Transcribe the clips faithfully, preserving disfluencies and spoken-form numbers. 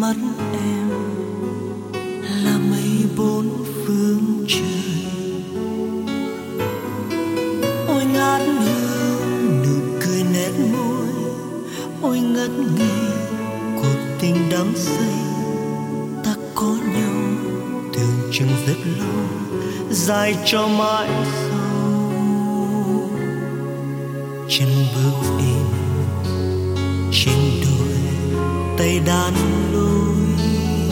mắt em là mây bốn phương trời. Ôi ngát hương nụ cười nét môi, ôi ngất ngây cuộc tình đắm say. Ta có nhau tưởng chừng rất lâu, dài cho mãi sau. Chân bước đi trên đôi tay đan lối,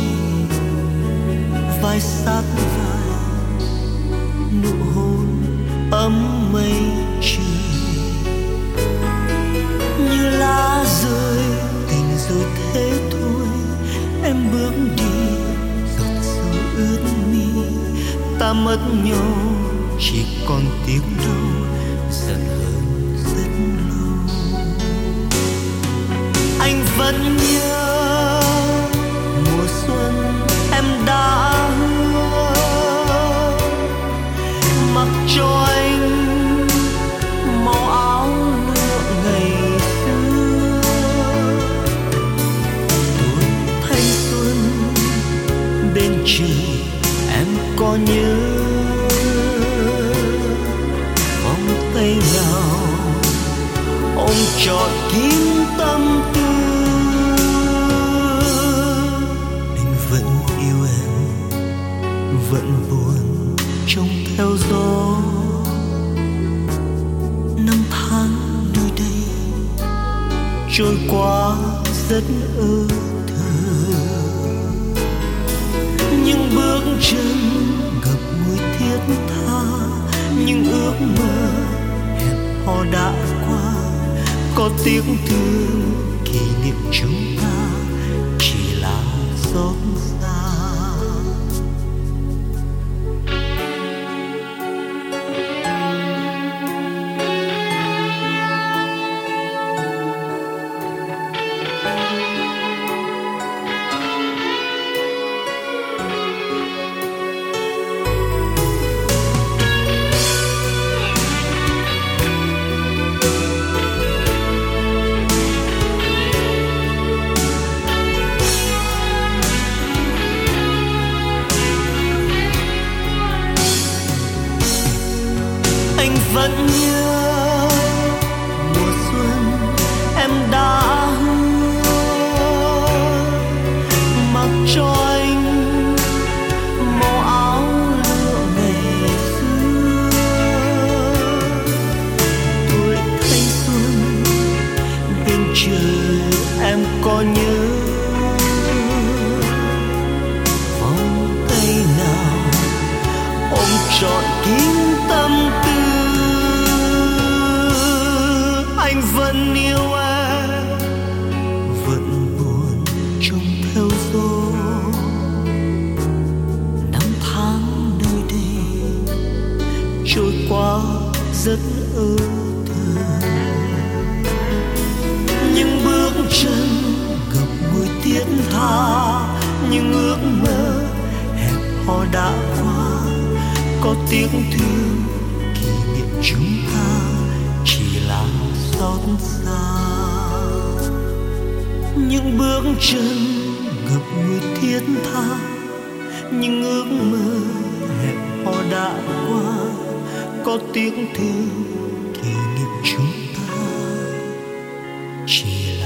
vai sát vai nụ hôn ấm mây trời. Như lá rơi tình rồi thế thôi, em bước đi giọt sâu ướt mi. Ta mất nhau chỉ còn tiếng đau giận hơn rất lâu. Anh vẫn nhớ mùa xuân em đã hứa mặc cho anh màu áo lụa ngày xưa. Tuổi thanh xuân bên trời em có nhớ vòng tay nào ôm trọn kín tâm tư. Anh vẫn yêu em, vẫn buồn trông theo gió. Năm tháng nơi đây trôi qua rất ơ thơ, những bước chân ngập ngùi thiết tha, những ước mơ hẹn hò đã qua. Có tiếng thương kỷ niệm chúng ta chỉ là xót xa. Anh vẫn nhớ mùa xuân em đã hứa mặc cho anh màu áo lụa ngày xưa. Tuổi thanh xuân bên trời em có nhớ vòng tay nào ôm trọn kín tâm tư. Anh vẫn yêu em, vẫn buồn trông theo gió. Năm tháng nơi đây trôi qua rất ơ thơ, những bước chân ngập ngùi thiết tha, những ước mơ hẹn hò đã qua. Có tiếng thương kỷ niệm chúng ta chỉ là xót xa. Những bước chân ngập ngùi thiết tha, những ước mơ hẹn hò đã qua. Có tiếng thương kỷ niệm chúng ta chỉ là